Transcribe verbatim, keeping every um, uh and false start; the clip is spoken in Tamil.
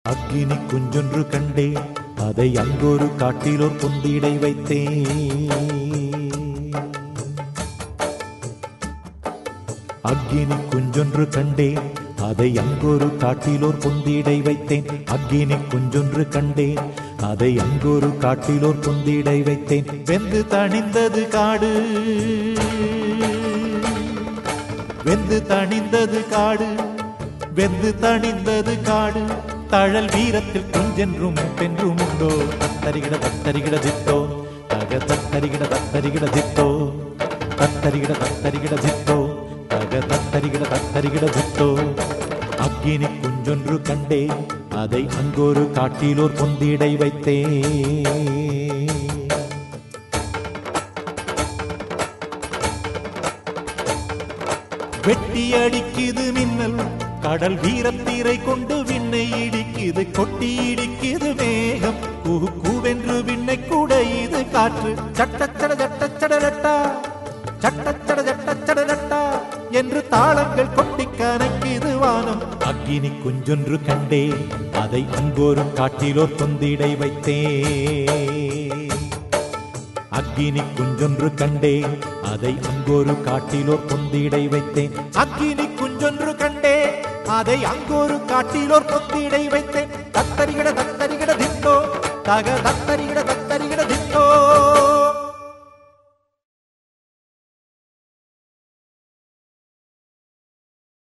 அக்கினி குஞ்சொன்று கண்டேன், அதை அங்கொரு காட்டிலோர் பொந்திடை வைத்தேன். அக்கினி குஞ்சொன்று கண்டேன், அதை அங்கொரு காட்டிலோர் பொந்திடை வைத்தேன். அக்கினி குஞ்சொன்று கண்டேன், அதை அங்கொரு காட்டிலோர் பொந்திடை வைத்தேன். வெந்து தணிந்தது காடு, வெந்து தணிந்தது காடு, வெந்து தணிந்தது காடு. தழல் வீரத்தில் குஞ்சென்றும் பென்றும் உண்டோ. தத்தரிகிட தத்தரிகிட தித்தோ, தக தத்தரிகிட தத்தரிகிட தித்தோ, தத்தரிகிட தத்தரிகிட தித்தோ, தக தத்தரிகிட தத்தரிகிட தித்தோ. அக்கினி குஞ்சொன்று கண்டேன், அதை அங்கொரு காட்டிலோர் பொந்திடை வைத்தேன். வெட்டி அடிக்குது மின்னல், கடல் வீரத்தீரை கொண்டு விண்ணை இடிக்குது. கொட்டி இடிக்குது மேகம், கூ கூவென்று விண்ணை கூட இது காற்று. சட்டச்சட சட்டச்சடலட்டா, சட்டச்சட சட்டச்சடலட்டா என்று தாளங்கள் கொட்டி கணக்கிது வானம். அக்கினி குஞ்சொன்று கண்டேன், அதை அங்கொரு காட்டிலோர் பொந்திடை வைத்தேன். அக்கினி குஞ்சொன்று கண்டேன், அதை அங்கொரு காட்டிலோர் பொந்திடை வைத்தேன். அக்கினி குஞ்சொன்று கண்டேன், அதை அங்கொரு காட்டிலோர் பொந்திடை வைத்தேன். தத்தரிகிட தத்தரிகிட தித்தோ, தக தத்தரிகிட தத்த